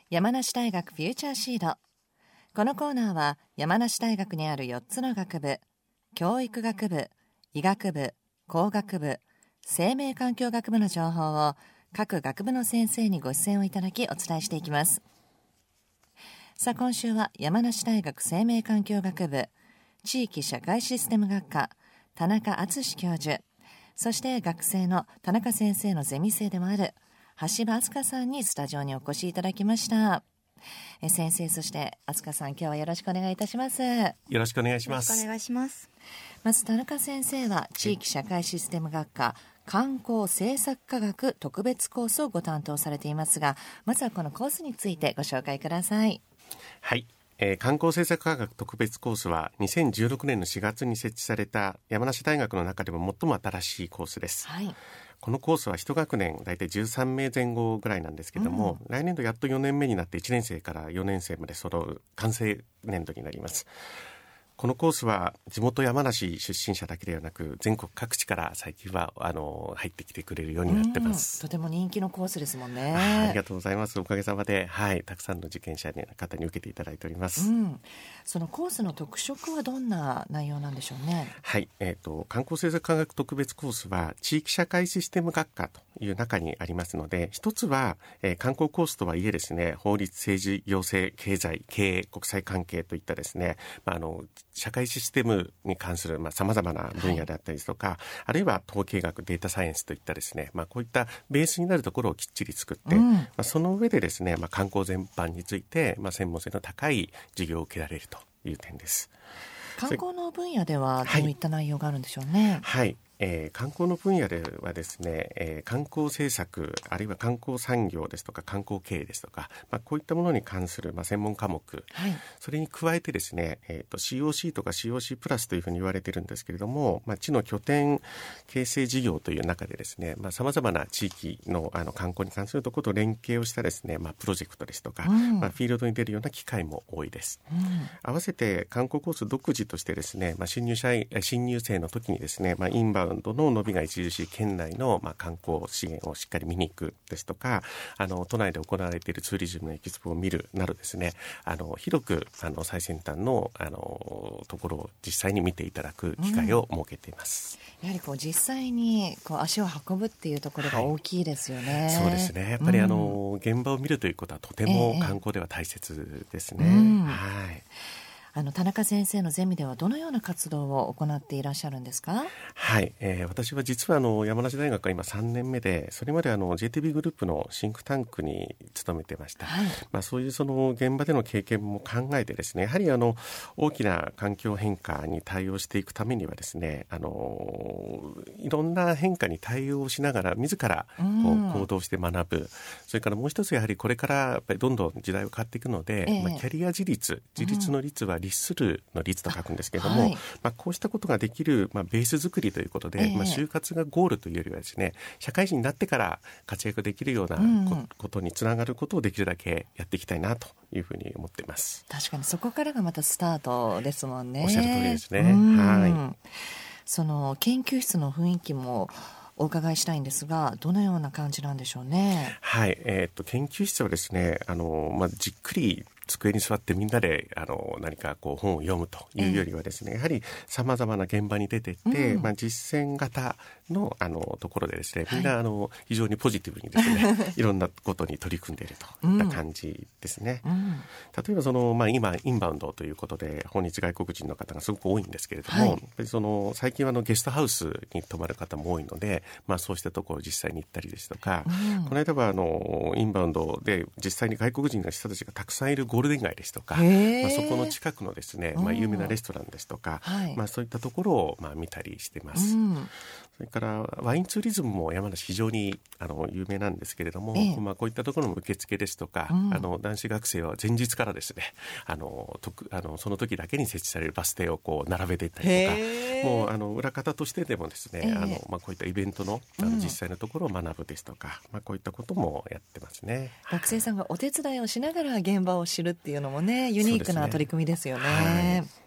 山梨大学フューチャーシード。このコーナーは山梨大学にある4つの学部、教育学部、医学部、工学部、生命環境学部の情報を各学部の先生にご出演をいただきお伝えしていきます。さあ、今週は山梨大学生命環境学部地域社会システム学科田中敦教授、そして学生の田中先生のゼミ生でもある橋場明日香さんにスタジオにお越しいただきました。先生、そして明日香さん、今日はよろしくお願いいたします。 よろしくお願いします。 よろしくお願いします。 まず田中先生は地域社会システム学科観光政策科学特別コースをご担当されていますが、まずはこのコースについてご紹介ください。 はい、観光政策科学特別コースは2016年の4月に設置された山梨大学の中でも最も新しいコースです。 はい、 このコースは1学年だいたい13名前後ぐらいなんですけども、来年度やっと4年目になって1年生から4年生まで揃う完成年度になります。このコースは地元山梨出身者だけではなく全国各地から最近は入ってきてくれるようになってます。 とても人気のコースですもんね。 ありがとうございます。おかげさまで、たくさんの受験者の方に受けていただいております。 そのコースの特色はどんな内容なんでしょうね。 はい、観光政策科学特別コースは地域社会システム学科という中にありますので、一つは、観光コースとはいえですね、法律、政治、行政、経済、経営、国際関係といったですね、社会システムに関する様々な分野であったりとか、あるいは統計学、データサイエンスといったですね、こういったベースになるところをきっちり作って、その上でですね、観光全般について、専門性の高い授業を受けられるという点です。 観光の分野ではどういった内容があるんでしょうね。 はい、観光の分野ではですね、観光政策あるいは観光産業ですとか観光経営ですとか、こういったものに関する専門科目、それに加えてですね、COC とか COC プラスというふうに言われているんですけれども、地の拠点形成事業という中でですね、様々な地域の観光に関するところと連携をしたですね、プロジェクトですとか、フィールドに出るような機会も多いです。合わせて観光コース独自としてですね、新入生の時にですね、インバウンドの伸びが著しい県内の観光資源をしっかり見に行くですとか、都内で行われているツーリズムのエキスポを見るなどですね、広く最先端のところを実際に見ていただく機会を設けています。 やはり実際に足を運ぶっていうところが大きいですよね。 そうですね。やっぱり現場を見るということはとても観光では大切ですね。 田中先生のゼミではどのような活動を行っていらっしゃるんですか？ はい、私は実は山梨大学は今3年目で、それまでJTB グループのシンクタンクに勤めてました。そういう現場での経験も考えてですね、やはり大きな環境変化に対応していくためにはですね、いろんな変化に対応しながら自ら行動して学ぶ。それからもう一つ、やはりこれからやっぱりどんどん時代は変わっていくので、キャリア自立の率は律するの率と書くんですけれども、こうしたことができる、ベース作りということで、就活がゴールというよりはですね、社会人になってから活躍できるようなことにつながることをできるだけやっていきたいなというふうに思っています。 確かにそこからがまたスタートですもんね。 おっしゃる通りですね。 その研究室の雰囲気もお伺いしたいんですが、どのような感じなんでしょうね。 はい、研究室はですね、じっくり机に座ってみんなで何か本を読むというよりはですね、やはり様々な現場に出てって、実践型のところでですね、みんな非常にポジティブにですねいろんなことに取り組んでいるといった感じですね。例えば今インバウンドということで訪日外国人の方がすごく多いんですけれども、やっぱり最近はゲストハウスに泊まる方も多いので、そうしたところを実際に行ったりですとか、この間はインバウンドで実際に外国人の人たちがたくさんいるゴールデン街ですとか、そこの近くのですね、有名なレストランですとか、そういったところを見たりしてます。それからワインツーリズムも山梨非常に有名なんですけれども、こういったところの受付ですとか、男子学生は前日からですね、その時だけに設置されるバス停を並べていったりとか、もう裏方としてでもですね、こういったイベントの実際のところを学ぶですとか、こういったこともやってますね。 学生さんがお手伝いをしながら現場を知るっていうのもね、ユニークな取り組みですよね。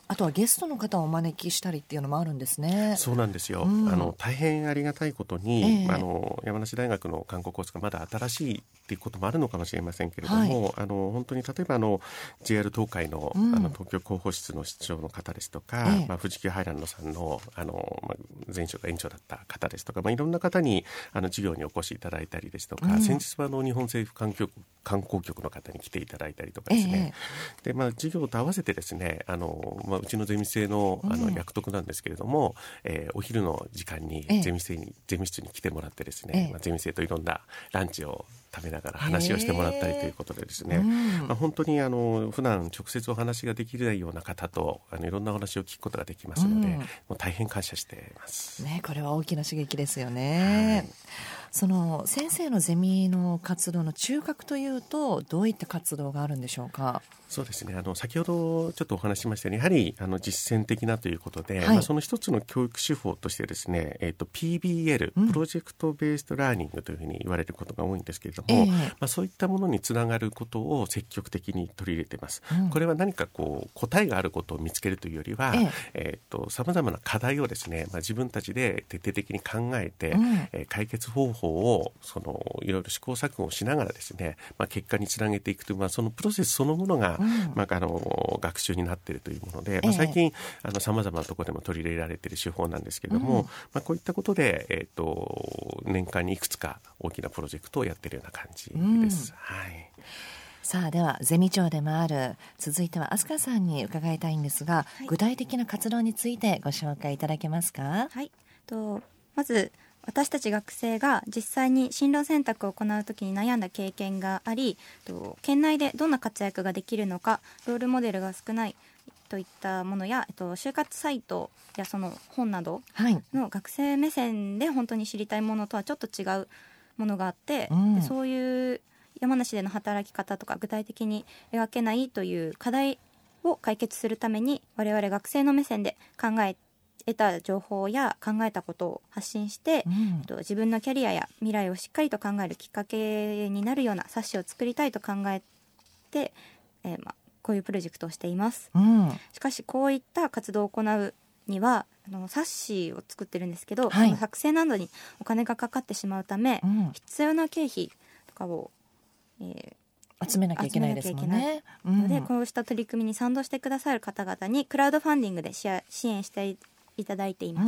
あとはゲストの方をお招きしたりっていうのもあるんですね。 そうなんですよ、大変ありがたいことに、山梨大学の観光コースがまだ新しいっていうこともあるのかもしれませんけれども、本当に例えばJR 東海の、東京広報室の室長の方ですとか、富士急ハイランドさんの、前職園長だった方ですとか、いろんな方に授業にお越しいただいたりですとか、先日は日本政府観光局の方に来ていただいたりとかですね、で授業と合わせてですね、うちのゼミ生の役得なんですけれども、お昼の時間にゼミ室に来てもらってですね、ゼミ生といろんなランチを食べながら話をしてもらったりということでですね、本当に普段直接お話ができないような方といろんなお話を聞くことができますので、もう大変感謝しています、 これは大きな刺激ですよね。その先生のゼミの活動の中核というとどういった活動があるんでしょうか。 そうですね、先ほどちょっとお話ししましたように、やはり実践的なということで、その一つの教育手法としてですね、PBL、プロジェクトベースドラーニングというふうに言われることが多いんですけれども、そういったものにつながることを積極的に取り入れています、これは何か答えがあることを見つけるというよりは、様々な課題をですね、自分たちで徹底的に考えて、解決方法をいろいろ試行錯誤をしながらですね、結果につなげていくという、そのプロセスそのものが、学習になっているというもので、最近様々なところでも取り入れられている手法なんですけれども、こういったことで、年間にいくつか大きなプロジェクトをやっているような感じです、 さあではゼミ長でもある続いては飛鳥さんに伺いたいんですが、具体的な活動についてご紹介いただけますか。 まず私たち学生が実際に進路選択を行うときに悩んだ経験があり、県内でどんな活躍ができるのか、ロールモデルが少ないといったものや、就活サイトやその本などの学生目線で本当に知りたいものとはちょっと違うものがあって、でそういう山梨での働き方とか具体的に描けないという課題を解決するために、我々学生の目線で考え得た情報や考えたことを発信して、自分のキャリアや未来をしっかりと考えるきっかけになるような冊子を作りたいと考えて、こういうプロジェクトをしています、しかしこういった活動を行うには冊子を作ってるんですけど、その作成などにお金がかかってしまうため、必要な経費とかを、 集めなきゃいけないですもんね。 ので、こうした取り組みに賛同してくださる方々にクラウドファンディングで支援していただいています、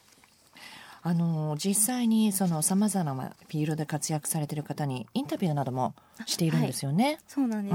実際にさまざまなフィールドで活躍されている方にインタビューなどもしているんですよね。 そうなんです、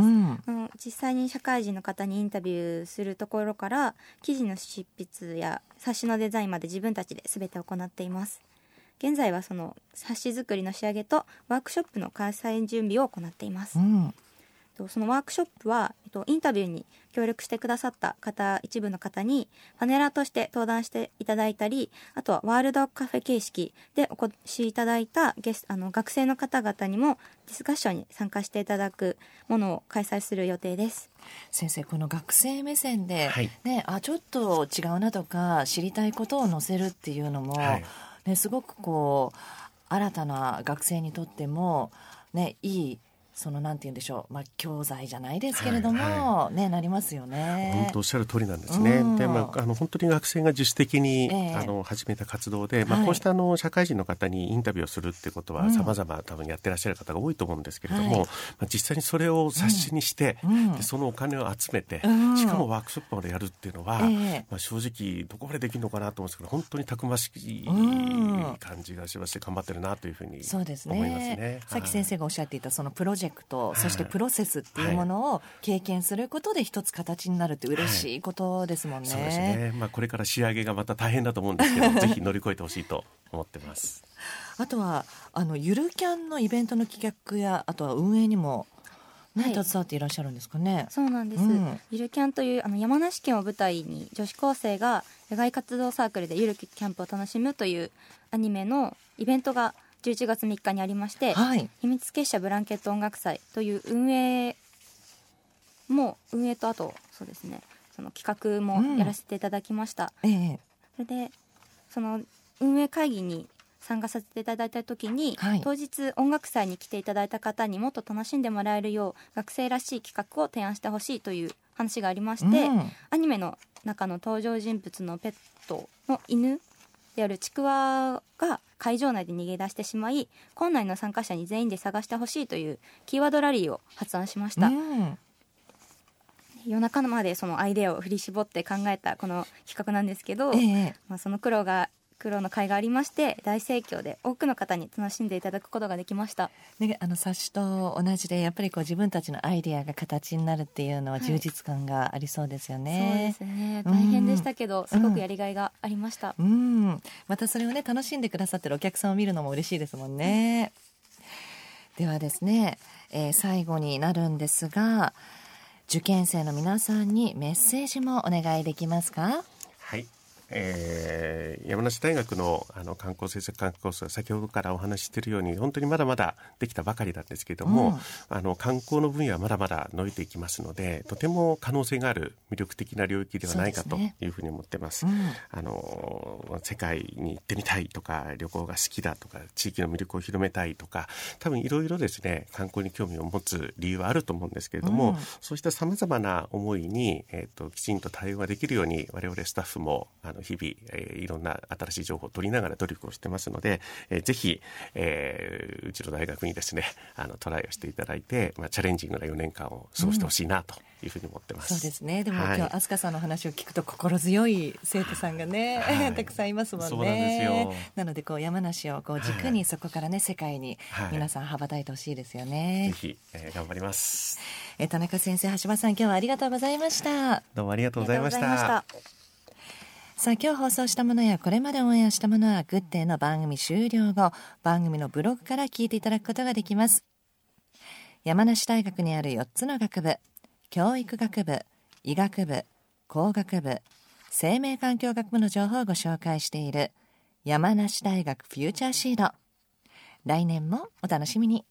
実際に社会人の方にインタビューするところから記事の執筆や冊子のデザインまで自分たちで全て行っています。現在はその冊子作りの仕上げとワークショップの開催準備を行っています、そのワークショップは、インタビューに協力してくださった一部の方にパネラーとして登壇していただいたり、あとはワールドカフェ形式でお越しいただいた学生の方々にもディスカッションに参加していただくものを開催する予定です。 先生、この学生目線で、ちょっと違うなとか知りたいことを載せるっていうのも、すごく新たな学生にとっても、いいなんて言うんでしょう、教材じゃないですけれども、なりますよね。 本当おっしゃる通りなんですね。で、本当に学生が自主的に、始めた活動で、こうした社会人の方にインタビューをするっていうことは様々多分やってらっしゃる方が多いと思うんですけれども、実際にそれを冊子にして、でそのお金を集めて、しかもワークショップまでやるっていうのは、正直どこまでできるのかなと思うんですけど、本当にたくましい感じがしまして、頑張ってるなというふうに思いますね。 さっき先生がおっしゃっていたそのプロジェクト、そしてプロセスっていうものを経験することで一つ形になるって嬉しいことですもんね。 そうですね。これから仕上げがまた大変だと思うんですけどぜひ乗り越えてほしいと思ってます。 あとはゆるキャンのイベントの企画や、あとは運営にも携わっていらっしゃるんですかね。 そうなんです、ゆるキャンという山梨県を舞台に女子高生が野外活動サークルでゆるキャンプを楽しむというアニメのイベントが11月3日にありまして、秘密結社ブランケット音楽祭という運営と、あとそうですね、その企画もやらせていただきました、それでその運営会議に参加させていただいた時に、当日音楽祭に来ていただいた方にもっと楽しんでもらえるよう学生らしい企画を提案してほしいという話がありまして、アニメの中の登場人物のペットの犬であるちくわが会場内で逃げ出してしまい、校内の参加者に全員で探してほしいというキーワードラリーを発案しました。夜中までそのアイデアを振り絞って考えたこの企画なんですけど、その苦労の甲斐がありまして大盛況で多くの方に楽しんでいただくことができました。 冊子と同じでやっぱり自分たちのアイデアが形になるっていうのは充実感がありそうですよね。 そうですね、大変でしたけど、すごくやりがいがありました。 またそれをね楽しんでくださってるお客さんを見るのも嬉しいですもんね。ではですね、最後になるんですが、受験生の皆さんにメッセージもお願いできますか？ はい、山梨大学の観光政策科学コースは先ほどからお話ししているように本当にまだまだできたばかりなんですけれども、観光の分野はまだまだ伸びていきますので、とても可能性がある魅力的な領域ではないかというふうに思ってます。世界に行ってみたいとか、旅行が好きだとか、地域の魅力を広めたいとか、多分いろいろですね、観光に興味を持つ理由はあると思うんですけれども、そうしたさまざまな思いに、きちんと対応ができるように我々スタッフも日々、いろんな新しい情報を取りながら努力をしてますので、ぜひ、うちの大学にですねトライをしていただいて、チャレンジングな4年間を過ごしてほしいなというふうに思ってます。 そうですね。でも、今日飛鳥さんの話を聞くと心強い生徒さんがね、たくさんいますもんね。 そうなんですよ。 なので山梨を軸にそこからね世界に皆さん羽ばたいてほしいですよね。 ぜひ、頑張ります。 田中先生、橋場さん、今日はありがとうございました。 どうもありがとうございました。 さあ、今日放送したものやこれまでオンエアしたものはグッデイの番組終了後、番組のブログから聞いていただくことができます。山梨大学にある4つの学部、教育学部、医学部、工学部、生命環境学部の情報をご紹介している山梨大学フューチャーシード。来年もお楽しみに。